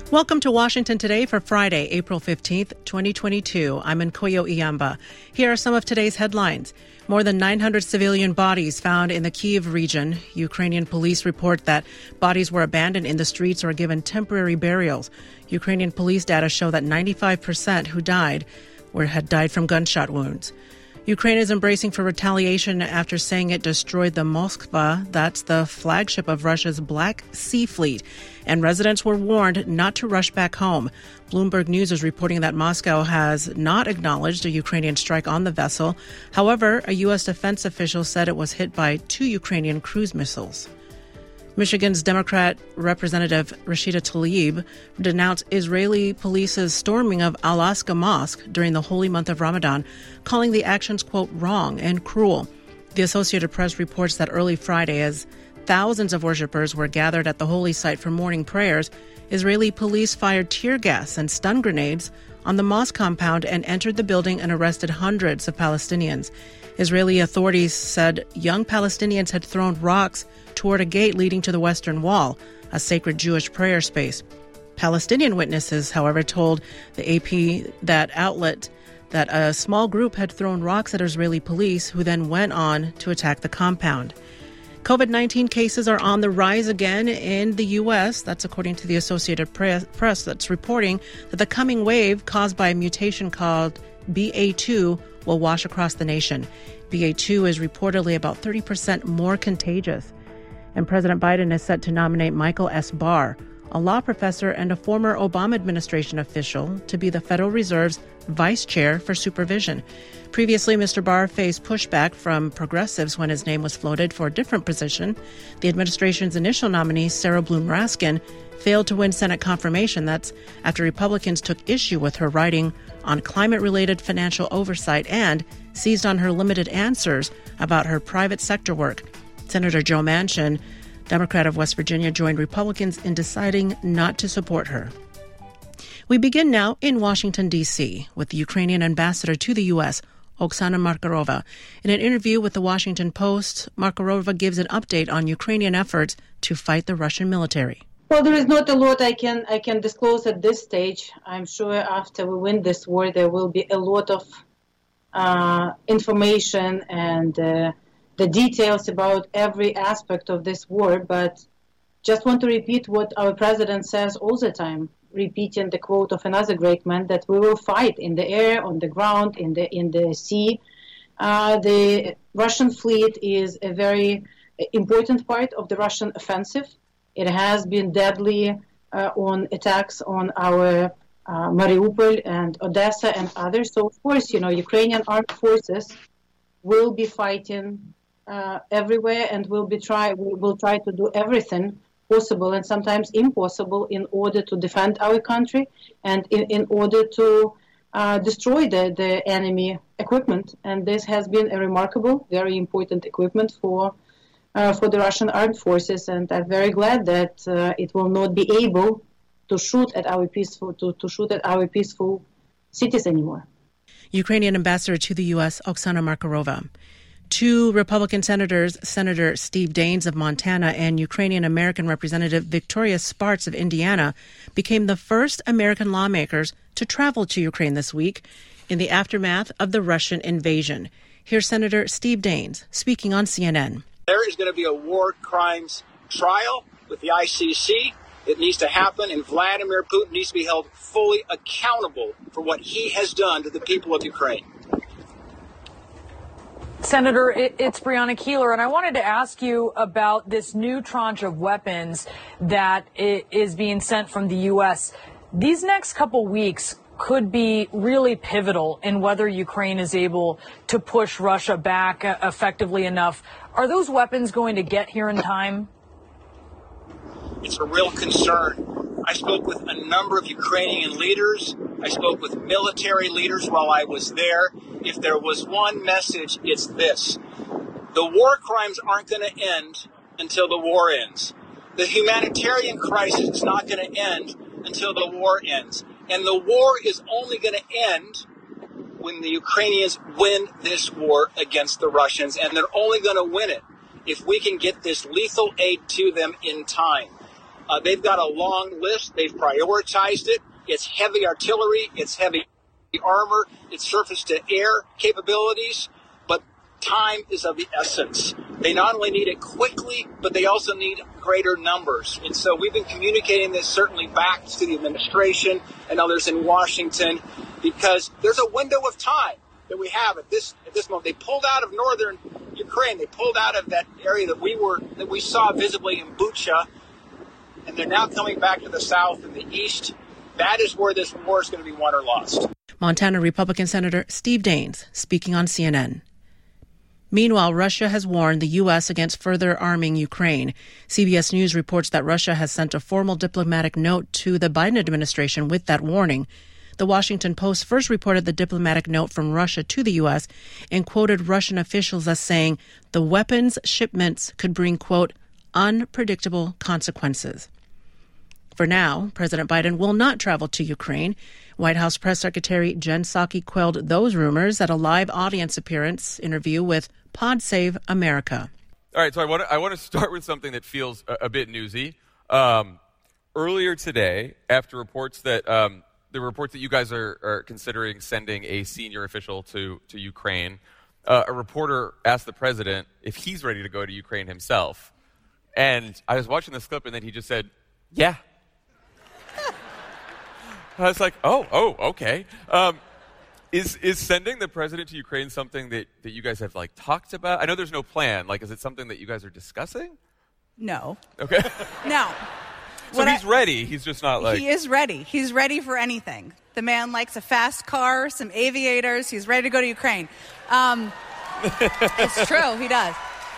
Welcome to Washington Today for Friday, April 15th, 2022. I'm Nkoyo Iyamba. Here are some of today's headlines. More than 900 civilian bodies found in the Kyiv region. Ukrainian police report that bodies were abandoned in the streets or given temporary burials. Ukrainian police data show that 95% who died had died from gunshot wounds. Ukraine is embracing for retaliation after saying it destroyed the Moskva, that's the flagship of Russia's Black Sea Fleet, and residents were warned not to rush back home. Bloomberg News is reporting that Moscow has not acknowledged a Ukrainian strike on the vessel. However, a U.S. defense official said it was hit by 2 Ukrainian cruise missiles. Michigan's Democrat Representative Rashida Tlaib denounced Israeli police's storming of Al-Aqsa Mosque during the holy month of Ramadan, calling the actions, quote, wrong and cruel. The Associated Press reports that early Friday, as thousands of worshippers were gathered at the holy site for morning prayers, Israeli police fired tear gas and stun grenades on the mosque compound and entered the building and arrested hundreds of Palestinians. Israeli authorities said young Palestinians had thrown rocks toward a gate leading to the Western Wall, a sacred Jewish prayer space. Palestinian witnesses, however, told the AP that a small group had thrown rocks at Israeli police, who then went on to attack the compound. COVID-19 cases are on the rise again in the U.S. That's according to the Associated Press that's reporting that the coming wave caused by a mutation called BA2 will wash across the nation. BA2 is reportedly about 30% more contagious. And President Biden is set to nominate Michael S. Barr, a law professor and a former Obama administration official, to be the Federal Reserve's vice chair for supervision. Previously, Mr. Barr faced pushback from progressives when his name was floated for a different position. The administration's initial nominee, Sarah Bloom Raskin, failed to win Senate confirmation. That's after Republicans took issue with her writing on climate-related financial oversight and seized on her limited answers about her private sector work. Senator Joe Manchin, Democrat of West Virginia, joined Republicans in deciding not to support her. We begin now in Washington, D.C., with the Ukrainian ambassador to the U.S., Oksana Markarova. In an interview with the Washington Post, Markarova gives an update on Ukrainian efforts to fight the Russian military. Well, there is not a lot I can disclose at this stage. I'm sure after we win this war, there will be a lot of information and the details about every aspect of this war. But just want to repeat what our president says all the time, repeating the quote of another great man, that we will fight in the air, on the ground, in the sea. The Russian fleet is a very important part of the Russian offensive. It has been deadly on attacks on our Mariupol and Odessa and others. So, of course, Ukrainian armed forces will be fighting everywhere and will try to do everything possible and sometimes impossible in order to defend our country and in order to destroy the enemy equipment. And this has been a remarkable, very important equipment for the Russian armed forces, and I'm very glad that it will not be able to shoot at our peaceful cities anymore. Ukrainian ambassador to the U.S., Oksana Markarova. 2 Republican senators, Senator Steve Daines of Montana and Ukrainian-American Representative Victoria Spartz of Indiana, became the first American lawmakers to travel to Ukraine this week in the aftermath of the Russian invasion. Here's Senator Steve Daines speaking on CNN. There is going to be a war crimes trial with the ICC. It needs to happen, and Vladimir Putin needs to be held fully accountable for what he has done to the people of Ukraine. Senator, it's Brianna Keilar, and I wanted to ask you about this new tranche of weapons that is being sent from the U.S. These next couple weeks could be really pivotal in whether Ukraine is able to push Russia back effectively enough. Are those weapons going to get here in time? It's a real concern. I spoke with a number of Ukrainian leaders. I spoke with military leaders while I was there. If there was one message, it's this. The war crimes aren't going to end until the war ends. The humanitarian crisis is not going to end until the war ends. And the war is only going to end when the Ukrainians win this war against the Russians. And they're only going to win it if we can get this lethal aid to them in time. They've got a long list. They've prioritized it. It's heavy artillery. It's heavy armor. It's surface-to-air capabilities. But time is of the essence. They not only need it quickly, but they also need greater numbers. And so we've been communicating this certainly back to the administration and others in Washington, because there's a window of time that we have at this moment. They pulled out of northern Ukraine. They pulled out of that area that we saw visibly in Bucha, and they're now coming back to the south and the east. That is where this war is going to be won or lost. Montana Republican Senator Steve Daines speaking on CNN. Meanwhile, Russia has warned the U.S. against further arming Ukraine. CBS News reports that Russia has sent a formal diplomatic note to the Biden administration with that warning. The Washington Post first reported the diplomatic note from Russia to the U.S. and quoted Russian officials as saying the weapons shipments could bring, quote, unpredictable consequences. For now, President Biden will not travel to Ukraine. White House Press Secretary Jen Psaki quelled those rumors at a live audience appearance interview with Pod Save America. All right, so I want to start with something that feels a bit newsy. Earlier today, after reports that the reports that you guys are considering sending a senior official to Ukraine, a reporter asked the president if he's ready to go to Ukraine himself. And I was watching this clip, and then he just said, yeah. I was like, oh, okay. Is sending the president to Ukraine something that you guys have, like, talked about? I know there's no plan. Like, is it something that you guys are discussing? No. Okay. No. So he's ready. He's just not like... He is ready. He's ready for anything. The man likes a fast car, some aviators. He's ready to go to Ukraine. It's true. He does.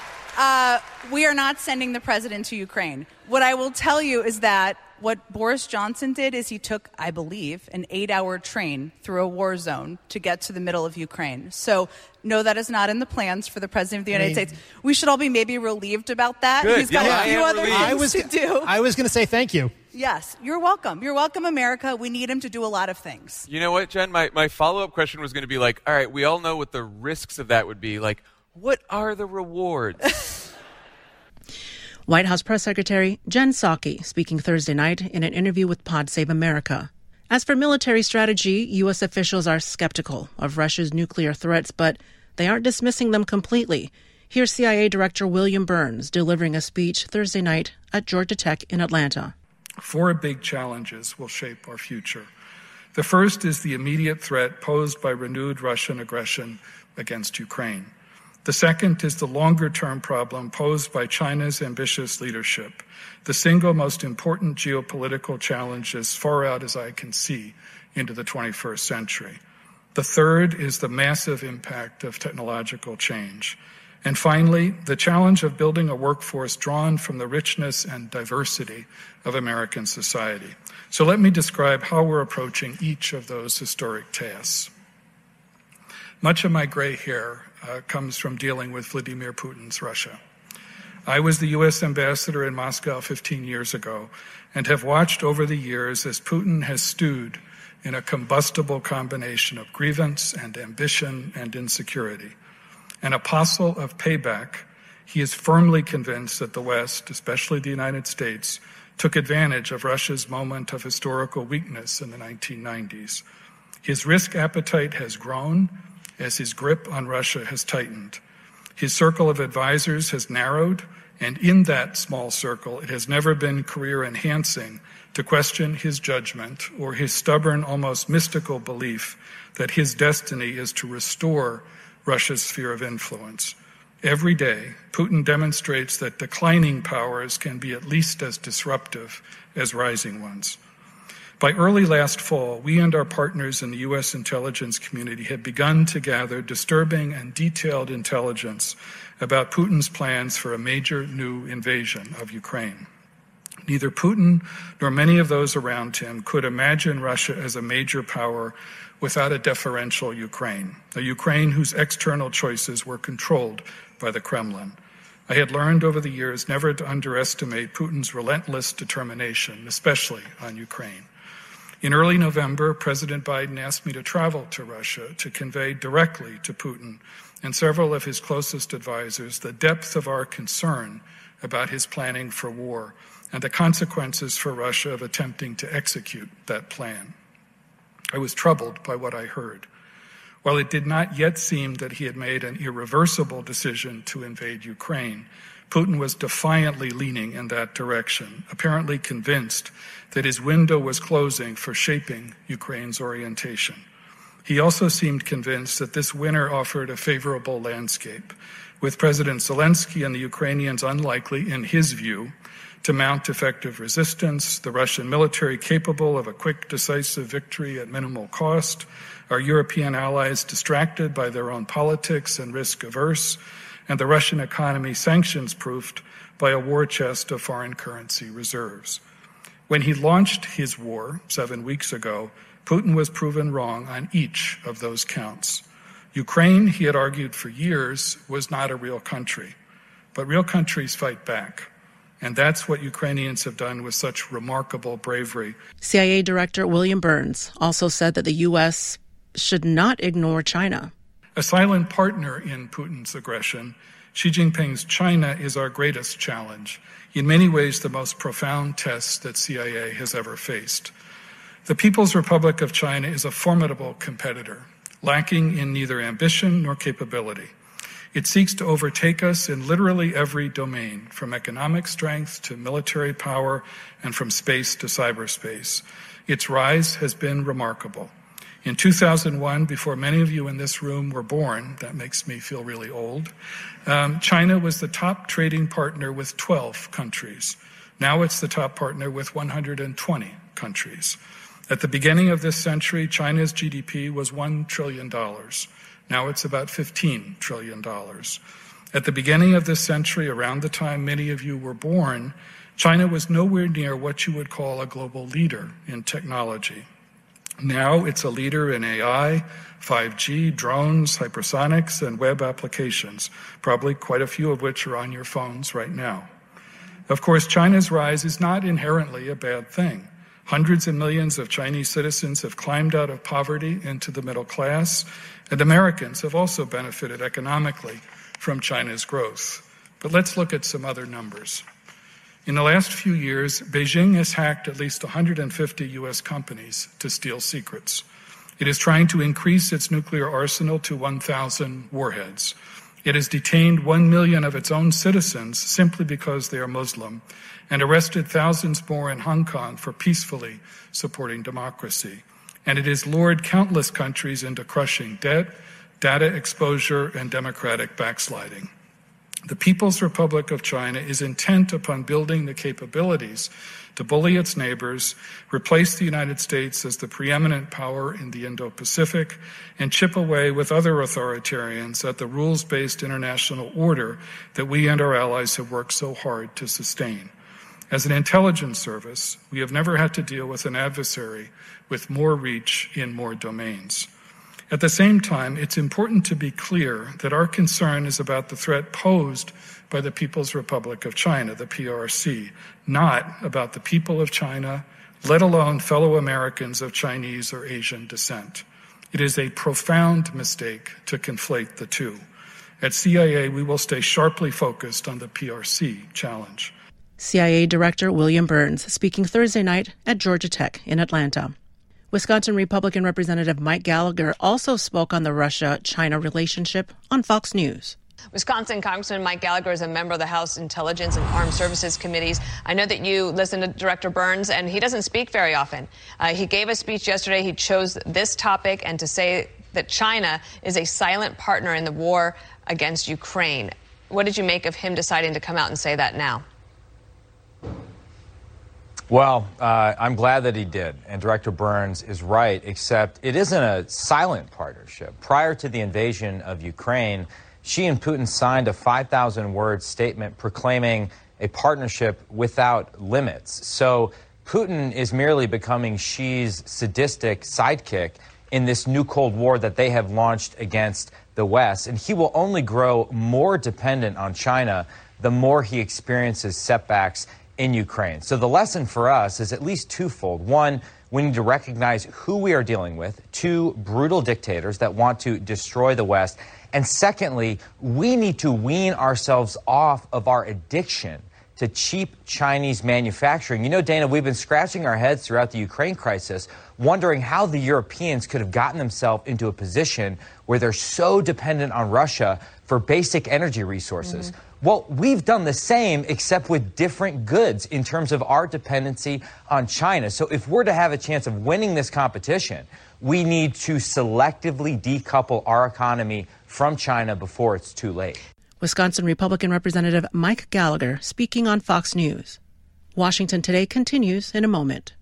We are not sending the president to Ukraine. What I will tell you is that what Boris Johnson did is he took, I believe, an 8-hour train through a war zone to get to the middle of Ukraine. So, no, that is not in the plans for the President of the United States. We should all be maybe relieved about that. Good. He's got a few other things to do. I was going to say thank you. Yes, you're welcome. You're welcome, America. We need him to do a lot of things. You know what, Jen? My follow-up question was going to be like, all right, we all know what the risks of that would be. Like, what are the rewards? White House Press Secretary Jen Psaki speaking Thursday night in an interview with Pod Save America. As for military strategy, U.S. officials are skeptical of Russia's nuclear threats, but they aren't dismissing them completely. Here's CIA Director William Burns delivering a speech Thursday night at Georgia Tech in Atlanta. 4 big challenges will shape our future. The first is the immediate threat posed by renewed Russian aggression against Ukraine. The second is the longer-term problem posed by China's ambitious leadership, the single most important geopolitical challenge as far out as I can see into the 21st century. The third is the massive impact of technological change. And finally, the challenge of building a workforce drawn from the richness and diversity of American society. So let me describe how we're approaching each of those historic tasks. Much of my gray hair comes from dealing with Vladimir Putin's Russia. I was the U.S. ambassador in Moscow 15 years ago and have watched over the years as Putin has stewed in a combustible combination of grievance and ambition and insecurity. An apostle of payback, he is firmly convinced that the West, especially the United States, took advantage of Russia's moment of historical weakness in the 1990s. His risk appetite has grown as his grip on Russia has tightened. His circle of advisors has narrowed, and in that small circle, it has never been career-enhancing to question his judgment or his stubborn, almost mystical belief that his destiny is to restore Russia's sphere of influence. Every day, Putin demonstrates that declining powers can be at least as disruptive as rising ones. By early last fall, we and our partners in the U.S. intelligence community had begun to gather disturbing and detailed intelligence about Putin's plans for a major new invasion of Ukraine. Neither Putin nor many of those around him could imagine Russia as a major power without a deferential Ukraine, a Ukraine whose external choices were controlled by the Kremlin. I had learned over the years never to underestimate Putin's relentless determination, especially on Ukraine. In early November, President Biden asked me to travel to Russia to convey directly to Putin and several of his closest advisors the depth of our concern about his planning for war and the consequences for Russia of attempting to execute that plan. I was troubled by what I heard. While it did not yet seem that he had made an irreversible decision to invade Ukraine, Putin was defiantly leaning in that direction, apparently convinced that his window was closing for shaping Ukraine's orientation. He also seemed convinced that this winter offered a favorable landscape, with President Zelensky and the Ukrainians unlikely, in his view, to mount effective resistance, the Russian military capable of a quick, decisive victory at minimal cost, our European allies distracted by their own politics and risk-averse, and the Russian economy sanctions-proofed by a war chest of foreign currency reserves. When he launched his war 7 weeks ago, Putin was proven wrong on each of those counts. Ukraine, he had argued for years, was not a real country. But real countries fight back. And that's what Ukrainians have done with such remarkable bravery. CIA Director William Burns also said that the U.S. should not ignore China. A silent partner in Putin's aggression, Xi Jinping's China is our greatest challenge, in many ways the most profound test that CIA has ever faced. The People's Republic of China is a formidable competitor, lacking in neither ambition nor capability. It seeks to overtake us in literally every domain, from economic strength to military power and from space to cyberspace. Its rise has been remarkable. In 2001, before many of you in this room were born, that makes me feel really old, China was the top trading partner with 12 countries. Now it's the top partner with 120 countries. At the beginning of this century, China's GDP was $1 trillion. Now it's about $15 trillion. At the beginning of this century, around the time many of you were born, China was nowhere near what you would call a global leader in technology. Now it's a leader in AI, 5G, drones, hypersonics, and web applications, probably quite a few of which are on your phones right now. Of course, China's rise is not inherently a bad thing. Hundreds of millions of Chinese citizens have climbed out of poverty into the middle class, and Americans have also benefited economically from China's growth. But let's look at some other numbers. In the last few years, Beijing has hacked at least 150 U.S. companies to steal secrets. It is trying to increase its nuclear arsenal to 1,000 warheads. It has detained 1 million of its own citizens simply because they are Muslim, and arrested thousands more in Hong Kong for peacefully supporting democracy. And it has lured countless countries into crushing debt, data exposure, and democratic backsliding. The People's Republic of China is intent upon building the capabilities to bully its neighbors, replace the United States as the preeminent power in the Indo-Pacific, and chip away with other authoritarians at the rules-based international order that we and our allies have worked so hard to sustain. As an intelligence service, we have never had to deal with an adversary with more reach in more domains. At the same time, it's important to be clear that our concern is about the threat posed by the People's Republic of China, the PRC, not about the people of China, let alone fellow Americans of Chinese or Asian descent. It is a profound mistake to conflate the two. At CIA, we will stay sharply focused on the PRC challenge. CIA Director William Burns speaking Thursday night at Georgia Tech in Atlanta. Wisconsin Republican Representative Mike Gallagher also spoke on the Russia-China relationship on Fox News. Wisconsin Congressman Mike Gallagher is a member of the House Intelligence and Armed Services Committees. I know that you listen to Director Burns, and he doesn't speak very often. He gave a speech yesterday. He chose this topic and to say that China is a silent partner in the war against Ukraine. What did you make of him deciding to come out and say that now? Well, I'm glad that he did, and Director Burns is right, except it isn't a silent partnership. Prior to the invasion of Ukraine, Xi and Putin signed a 5,000-word statement proclaiming a partnership without limits. So Putin is merely becoming Xi's sadistic sidekick in this new Cold War that they have launched against the West, and he will only grow more dependent on China the more he experiences setbacks in Ukraine. So the lesson for us is at least twofold. One, we need to recognize who we are dealing with, two brutal dictators that want to destroy the West. And secondly, we need to wean ourselves off of our addiction to cheap Chinese manufacturing. You know, Dana, we've been scratching our heads throughout the Ukraine crisis, wondering how the Europeans could have gotten themselves into a position where they're so dependent on Russia for basic energy resources. Well, we've done the same, except with different goods in terms of our dependency on China. So if we're to have a chance of winning this competition, we need to selectively decouple our economy from China before it's too late. Wisconsin Republican Representative Mike Gallagher speaking on Fox News. Washington Today continues in a moment.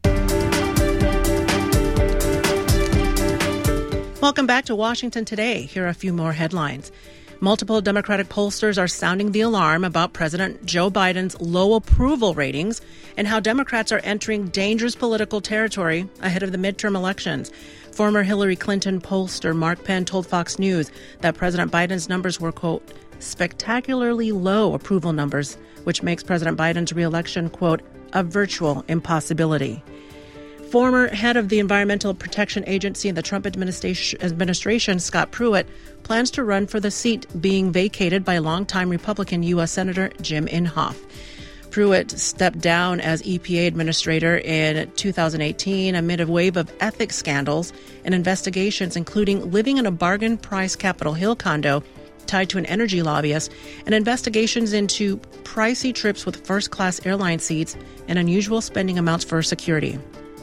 Welcome back to Washington Today. Here are a few more headlines. Multiple Democratic pollsters are sounding the alarm about President Joe Biden's low approval ratings and how Democrats are entering dangerous political territory ahead of the midterm elections. Former Hillary Clinton pollster Mark Penn told Fox News that President Biden's numbers were, quote, spectacularly low approval numbers, which makes President Biden's reelection, quote, a virtual impossibility. Former head of the Environmental Protection Agency in the Trump administration, Scott Pruitt, plans to run for the seat being vacated by longtime Republican U.S. Senator Jim Inhofe. Pruitt stepped down as EPA administrator in 2018 amid a wave of ethics scandals and investigations, including living in a bargain-price Capitol Hill condo tied to an energy lobbyist, and investigations into pricey trips with first-class airline seats and unusual spending amounts for security.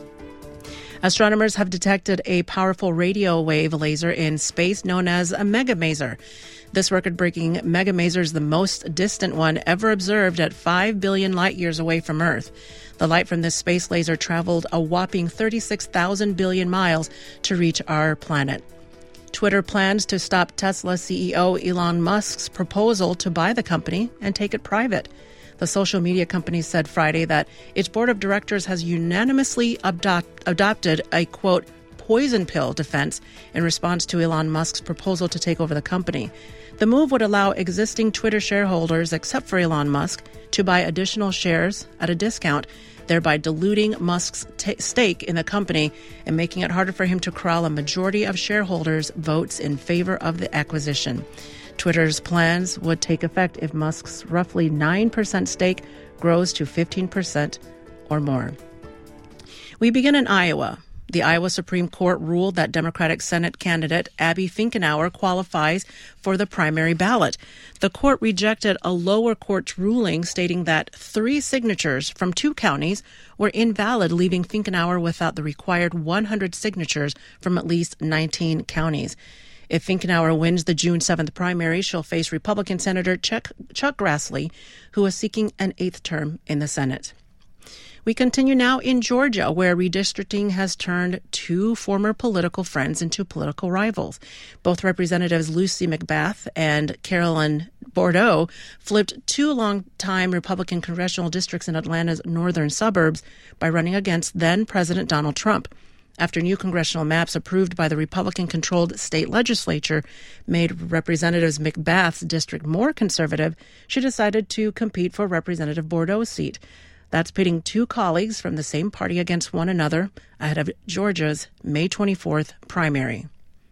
Astronomers have detected a powerful radio wave laser in space known as a megamaser. This record-breaking megamaser is the most distant one ever observed at 5 billion light years away from Earth. The light from this space laser traveled a whopping 36,000 billion miles to reach our planet. Twitter plans to stop Tesla CEO Elon Musk's proposal to buy the company and take it private. The social media company said Friday that its board of directors has unanimously adopted a, quote, poison pill defense in response to Elon Musk's proposal to take over the company. The move would allow existing Twitter shareholders, except for Elon Musk, to buy additional shares at a discount, thereby diluting Musk's stake in the company and making it harder for him to corral a majority of shareholders' votes in favor of the acquisition. Twitter's plans would take effect if Musk's roughly 9% stake grows to 15% or more. We begin in Iowa. The Iowa Supreme Court ruled that Democratic Senate candidate Abby Finkenauer qualifies for the primary ballot. The court rejected a lower court's ruling stating that 3 signatures from 2 counties were invalid, leaving Finkenauer without the required 100 signatures from at least 19 counties. If Finkenauer wins the June 7th primary, she'll face Republican Senator Chuck Grassley, who is seeking an 8th term in the Senate. We continue now in Georgia, where redistricting has turned 2 former political friends into political rivals. Both Representatives Lucy McBath and Carolyn Bordeaux flipped 2 longtime Republican congressional districts in Atlanta's northern suburbs by running against then-President Donald Trump. After new congressional maps approved by the Republican-controlled state legislature made Representative McBath's district more conservative, she decided to compete for Representative Bordeaux's seat. That's pitting 2 colleagues from the same party against one another ahead of Georgia's May 24th primary.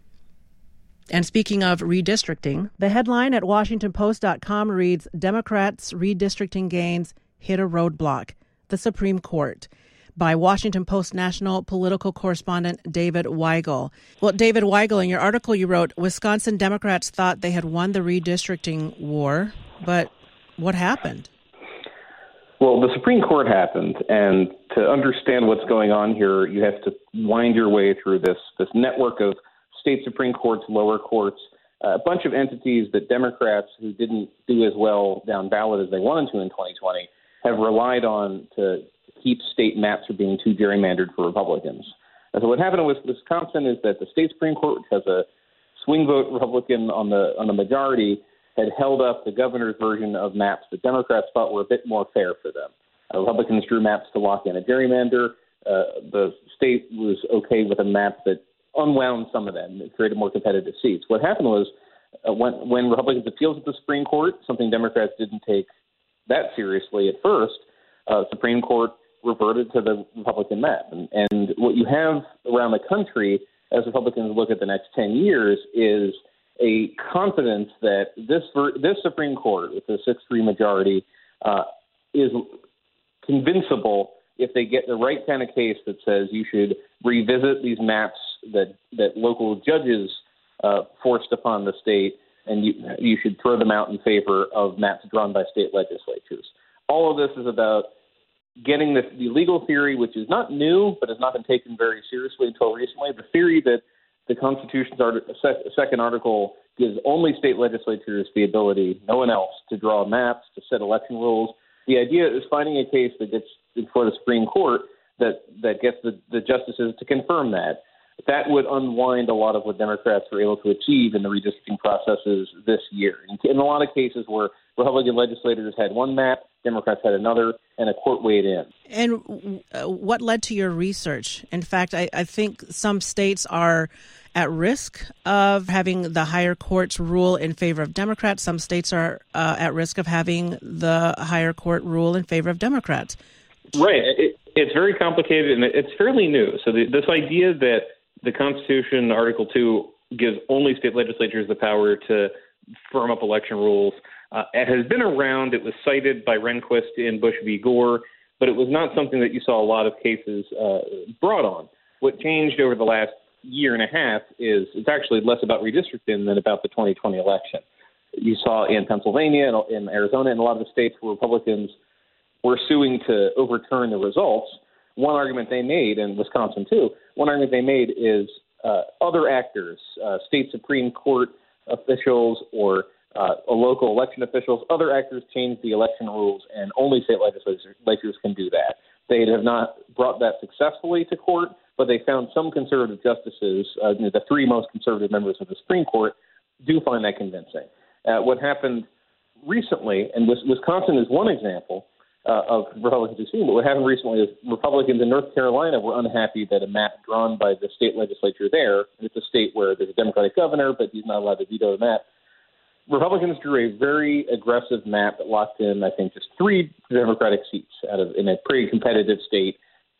And speaking of redistricting, the headline at WashingtonPost.com reads, Democrats' redistricting gains hit a roadblock, the Supreme Court, by Washington Post national political correspondent David Weigel. Well, David Weigel, in your article you wrote, Wisconsin Democrats thought they had won the redistricting war, but what happened? Well, the Supreme Court happened, and to understand what's going on here, you have to wind your way through this network of state Supreme Courts, lower courts, a bunch of entities that Democrats who didn't do as well down ballot as they wanted to in 2020 have relied on to keep state maps from being too gerrymandered for Republicans. And so what happened with Wisconsin is that the state Supreme Court, which has a swing vote Republican on the majority, had held up the governor's version of maps that Democrats thought were a bit more fair for them. Republicans drew maps to lock in a gerrymander. The state was okay with a map that unwound some of them and created more competitive seats. What happened was when Republicans appealed to the Supreme Court, something Democrats didn't take that seriously at first, Supreme Court reverted to the Republican map. And what you have around the country as Republicans look at the next 10 years is a confidence that this Supreme Court, with a 6-3 majority, is convincible if they get the right kind of case that says you should revisit these maps that local judges forced upon the state, and you should throw them out in favor of maps drawn by state legislatures. All of this is about getting the legal theory, which is not new, but has not been taken very seriously until recently, the theory that the Constitution's second article gives only state legislatures the ability, no one else, to draw maps, to set election rules. The idea is finding a case that gets before the Supreme Court that gets the justices to confirm that. That would unwind a lot of what Democrats were able to achieve in the redistricting processes this year. In a lot of cases where Republican legislators had one map, Democrats had another, and a court weighed in. And what led to your research? In fact, I think some states are at risk of having the higher courts rule in favor of Democrats. Some states are at risk of having the higher court rule in favor of Democrats. Right. It's very complicated, and it's fairly new. So this idea that the Constitution, Article 2, gives only state legislatures the power to firm up election rules. It has been around. It was cited by Rehnquist in Bush v. Gore, but it was not something that you saw a lot of cases brought on. What changed over the last year and a half is it's actually less about redistricting than about the 2020 election. You saw in Pennsylvania and in Arizona and a lot of the states where Republicans were suing to overturn the results. One argument they made, in Wisconsin too, one argument they made is other actors, state Supreme Court officials or local election officials, other actors changed the election rules, and only state legislatures can do that. They have not brought that successfully to court, but they found some conservative justices, the three most conservative members of the Supreme Court, do find that convincing. What happened recently, and Wisconsin is one example of Republicans who've seen, but what happened recently is Republicans in North Carolina were unhappy that a map drawn by the state legislature there, and it's a state where there's a Democratic governor, but he's not allowed to veto the map. Republicans drew a very aggressive map that locked in, I think, just 3 Democratic seats in a pretty competitive state,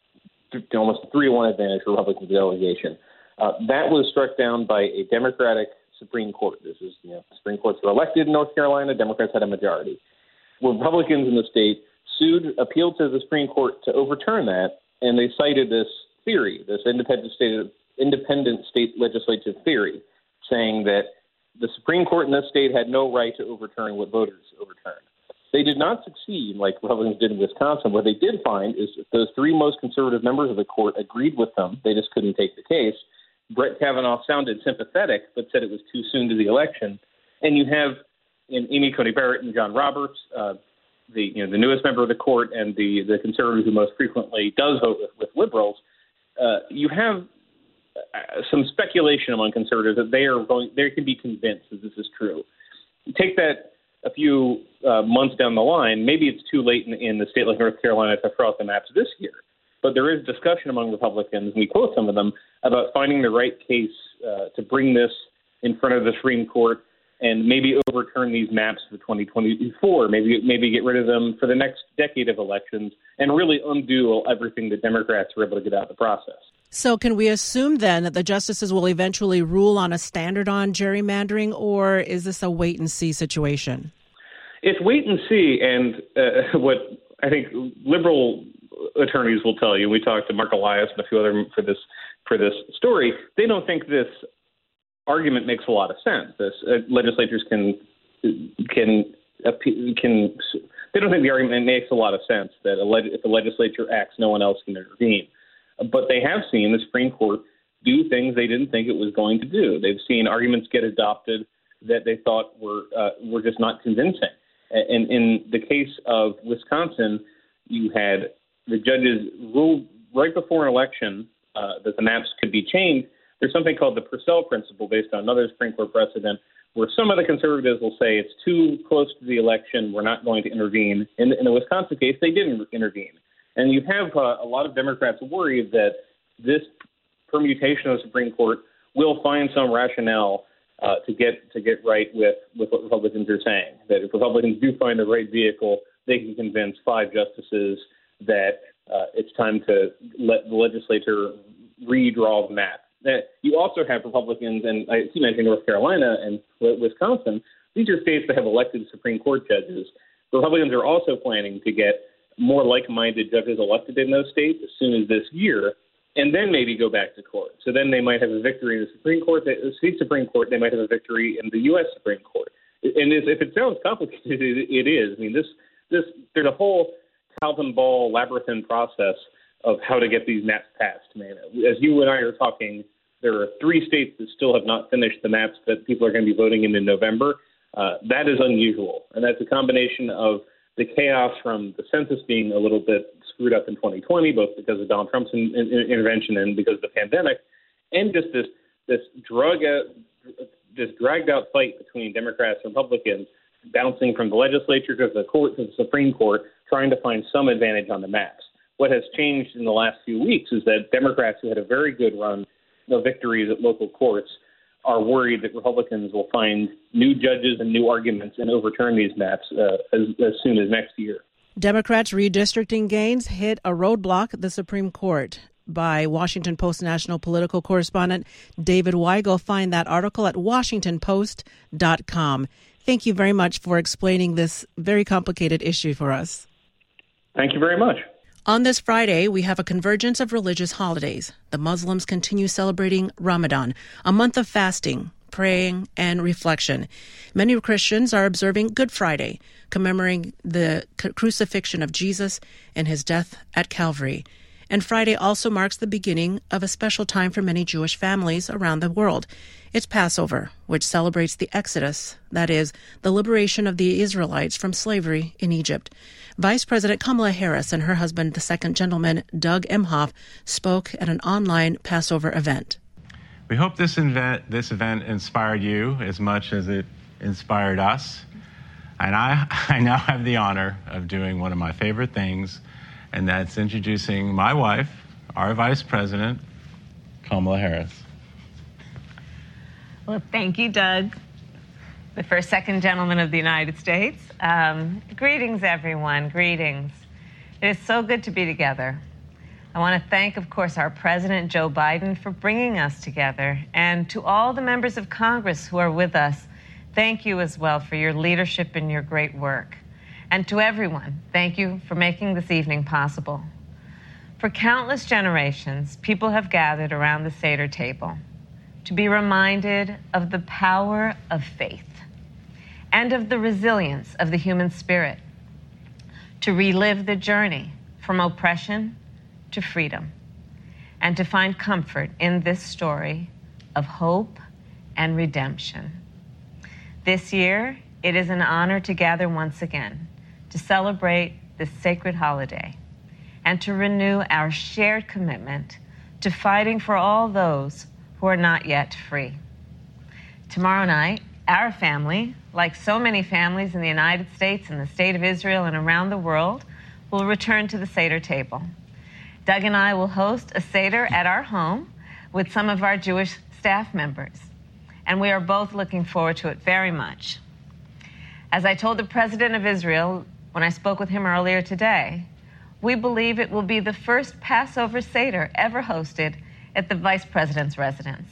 almost a 3-1 advantage for Republican delegation. That was struck down by a Democratic Supreme Court. This is, Supreme Courts were elected in North Carolina. Democrats had a majority. Republicans in the state appealed to the Supreme Court to overturn that, and they cited this theory, this independent state legislative theory, saying that the Supreme Court in this state had no right to overturn what voters overturned. They did not succeed like Republicans did in Wisconsin. What they did find is that those 3 most conservative members of the court agreed with them. They just couldn't take the case. Brett Kavanaugh sounded sympathetic, but said it was too soon to the election. And you have in Amy Coney Barrett and John Roberts, the newest member of the court and the conservative who most frequently does vote with liberals, you have some speculation among conservatives that they can be convinced that this is true. Take that a few months down the line, maybe it's too late in the state like North Carolina to throw out the maps this year. But there is discussion among Republicans, and we quote some of them, about finding the right case to bring this in front of the Supreme Court and maybe overturn these maps for 2024, maybe get rid of them for the next decade of elections and really undo everything that Democrats were able to get out of the process. So can we assume then that the justices will eventually rule on a standard on gerrymandering, or is this a wait-and-see situation? It's wait and see, and what I think liberal attorneys will tell you, we talked to Mark Elias and a few other for this story, they don't think this argument makes a lot of sense. This legislatures can they don't think the argument makes a lot of sense that if the legislature acts, no one else can intervene. But they have seen the Supreme Court do things they didn't think it was going to do. They've seen arguments get adopted that they thought were just not convincing. And in the case of Wisconsin, you had the judges ruled right before an election that the maps could be changed. There's something called the Purcell principle based on another Supreme Court precedent where some of the conservatives will say it's too close to the election, we're not going to intervene. In the Wisconsin case, they didn't intervene. And you have a lot of Democrats worried that this permutation of the Supreme Court will find some rationale to get right with what Republicans are saying. That if Republicans do find the right vehicle, they can convince 5 justices that it's time to let the legislature redraw the map. You also have Republicans, and I see mentioned North Carolina and Wisconsin. These are states that have elected Supreme Court judges. Republicans are also planning to get more like-minded judges elected in those states as soon as this year, and then maybe go back to court. So then they might have a victory in the Supreme Court, the state Supreme Court. They might have a victory in the U.S. Supreme Court. And if it sounds complicated, it is. I mean, there's a whole Calvin Ball labyrinthine process of how to get these maps passed. Man, as you and I are talking, there are 3 states that still have not finished the maps that people are going to be voting in November. That is unusual, and that's a combination of the chaos from the census being a little bit screwed up in 2020, both because of Donald Trump's intervention and because of the pandemic, and just this dragged out fight between Democrats and Republicans, bouncing from the legislature to the court to the Supreme Court, trying to find some advantage on the maps. What has changed in the last few weeks is that Democrats who had a very good run of victories at local courts are worried that Republicans will find new judges and new arguments and overturn these maps as soon as next year. Democrats' redistricting gains hit a roadblock at the Supreme Court. By Washington Post national political correspondent David Weigel. Find that article at WashingtonPost.com. Thank you very much for explaining this very complicated issue for us. Thank you very much. On this Friday, we have a convergence of religious holidays. The Muslims continue celebrating Ramadan, a month of fasting, praying, and reflection. Many Christians are observing Good Friday, commemorating the crucifixion of Jesus and his death at Calvary. And Friday also marks the beginning of a special time for many Jewish families around the world. It's Passover, which celebrates the Exodus, that is, the liberation of the Israelites from slavery in Egypt. Vice President Kamala Harris and her husband, the second gentleman, Doug Emhoff, spoke at an online Passover event. We hope this event inspired you as much as it inspired us. And I now have the honor of doing one of my favorite things, and that's introducing my wife, our Vice President, Kamala Harris. Well, thank you, Doug, the first second gentleman of the United States. Greetings, everyone. Greetings. It is so good to be together. I want to thank, of course, our President, Joe Biden, for bringing us together. And to all the members of Congress who are with us, thank you as well for your leadership and your great work. And to everyone, thank you for making this evening possible. For countless generations, people have gathered around the Seder table to be reminded of the power of faith and of the resilience of the human spirit, to relive the journey from oppression to freedom, and to find comfort in this story of hope and redemption. This year, it is an honor to gather once again to celebrate this sacred holiday and to renew our shared commitment to fighting for all those who are not yet free. Tomorrow night, our family, like so many families in the United States and the State of Israel and around the world, will return to the Seder table. Doug and I will host a Seder at our home with some of our Jewish staff members, and we are both looking forward to it very much. As I told the President of Israel when I spoke with him earlier today, we believe it will be the first Passover Seder ever hosted at the Vice President's residence.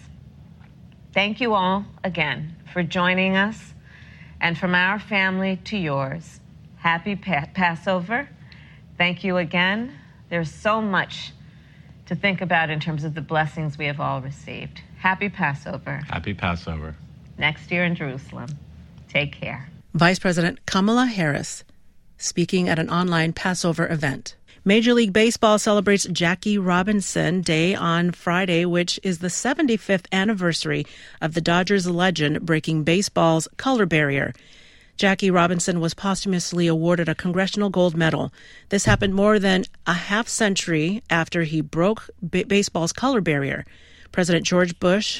Thank you all again for joining us, and from our family to yours, happy Passover. Thank you again. There's so much to think about in terms of the blessings we have all received. Happy Passover. Happy Passover. Next year in Jerusalem. Take care. Vice President Kamala Harris speaking at an online Passover event. Major League Baseball celebrates Jackie Robinson Day on Friday, which is the 75th anniversary of the Dodgers legend breaking baseball's color barrier. Jackie Robinson was posthumously awarded a Congressional Gold Medal. This happened more than a half century after he broke baseball's color barrier. President George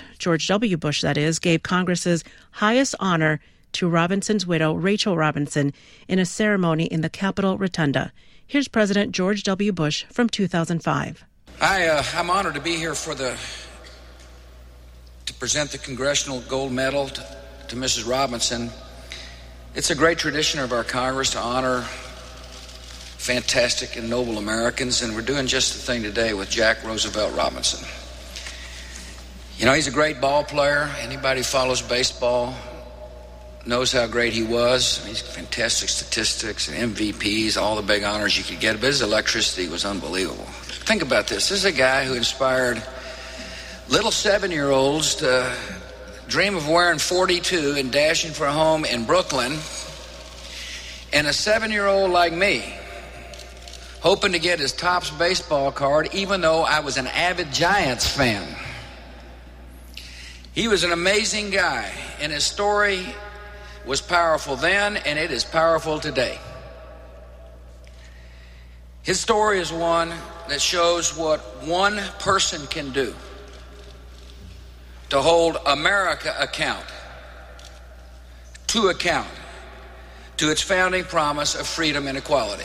W. Bush, that is, gave Congress's highest honor to Robinson's widow, Rachel Robinson, in a ceremony in the Capitol Rotunda. Here's President George W. Bush from 2005. I'm honored to be here to present the Congressional Gold Medal to Mrs. Robinson. It's a great tradition of our Congress to honor fantastic and noble Americans, and we're doing just the thing today with Jack Roosevelt Robinson. You know, he's a great ball player. Anybody who follows baseball knows how great he was. He's fantastic statistics and MVPs, all the big honors you could get, but his electricity was unbelievable. Think about this. This is a guy who inspired little 7-year-olds to dream of wearing 42 and dashing for home in Brooklyn, and a 7-year-old like me hoping to get his Topps baseball card even though I was an avid Giants fan. He was an amazing guy, and his story was powerful then, and it is powerful today. His story is one that shows what one person can do to hold America account to its founding promise of freedom and equality.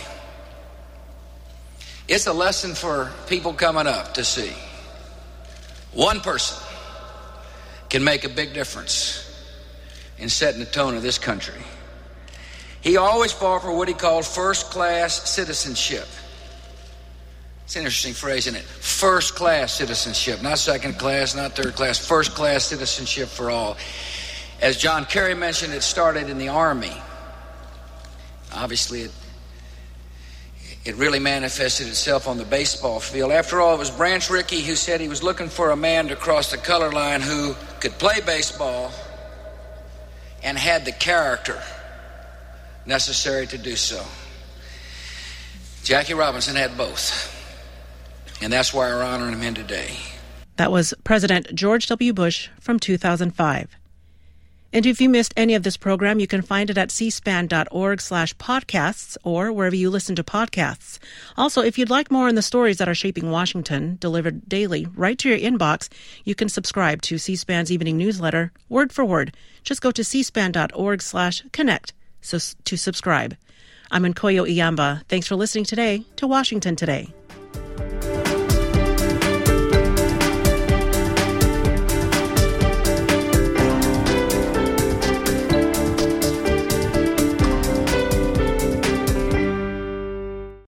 It's a lesson for people coming up to see. One person can make a big difference in setting the tone of this country. He always fought for what he called first-class citizenship. It's an interesting phrase, isn't it? First-class citizenship, not second class, not third class, first-class citizenship for all. As John Kerry mentioned, it started in the Army. Obviously, it really manifested itself on the baseball field. After all, it was Branch Rickey who said he was looking for a man to cross the color line who could play baseball and had the character necessary to do so. Jackie Robinson had both. And that's why we're honoring him today. That was President George W. Bush from 2005. And if you missed any of this program, you can find it at cspan.org/podcasts or wherever you listen to podcasts. Also, if you'd like more on the stories that are shaping Washington, delivered daily right to your inbox, you can subscribe to C-SPAN's evening newsletter, word for word. Just go to cspan.org/connect to subscribe. I'm Nkoyo Iyamba. Thanks for listening today to Washington Today.